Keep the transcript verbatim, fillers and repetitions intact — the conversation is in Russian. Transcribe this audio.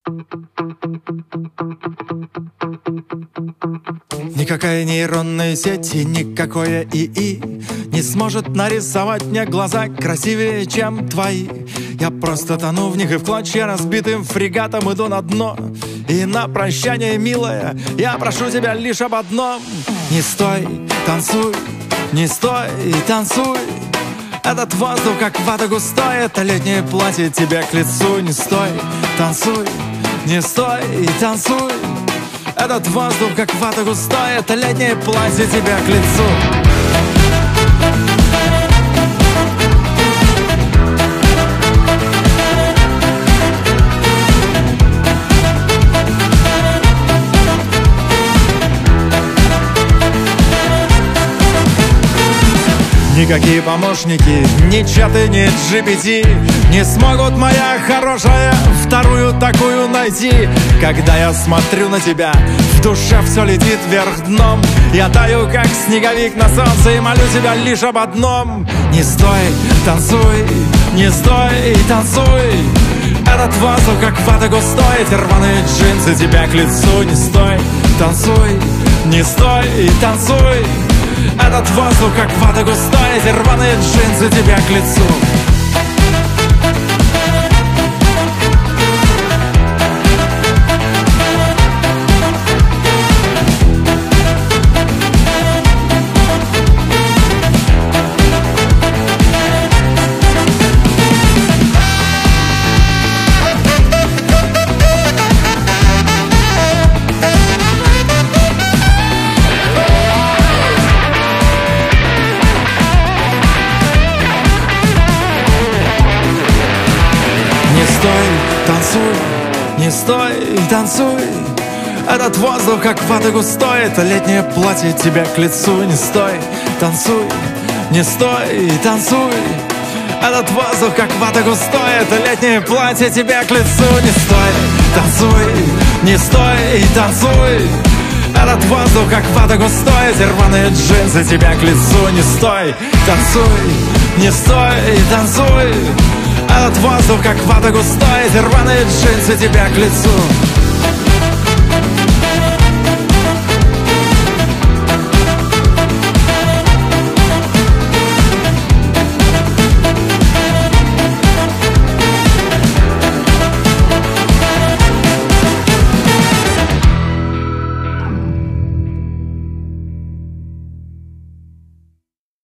Никакая нейронная сеть и никакое ИИ не сможет нарисовать мне глаза красивее, чем твои. Я просто тону в них и в клочья разбитым фрегатом иду на дно. И на прощание, милая, я прошу тебя лишь об одном: не стой, танцуй, не стой, танцуй. Этот воздух как вата густой, это летнее платье тебе к лицу. Не стой, танцуй, не стой, танцуй. Этот воздух как вата густой, это летнее платье тебе к лицу. Никакие помощники, ни чаты, ни джи пи ти не смогут, моя хорошая, вторую такую найти. Когда я смотрю на тебя, в душе все летит вверх дном. Я таю, как снеговик на солнце, и молю тебя лишь об одном: не стой, танцуй, не стой, танцуй. Этот воздух как вата густой, эти рваные джинсы тебя к лицу. Не стой, танцуй, не стой, танцуй. Этот воздух как вата густой, эти рваные джинсы тебя к лицу. Танцуй, не стой, танцуй. Этот воздух как вата густой, это летнее платье тебе к лицу. Не стой, танцуй, не стой, танцуй. Этот воздух как вата густой, это летнее платье тебе к лицу. Не стой, танцуй, не стой, танцуй. Этот воздух как вата густой, эти рваные джинсы тебя к лицу. Не стой, танцуй, не стой, танцуй. Этот воздух как вата густой, эти рваные джинсы тебя к лицу.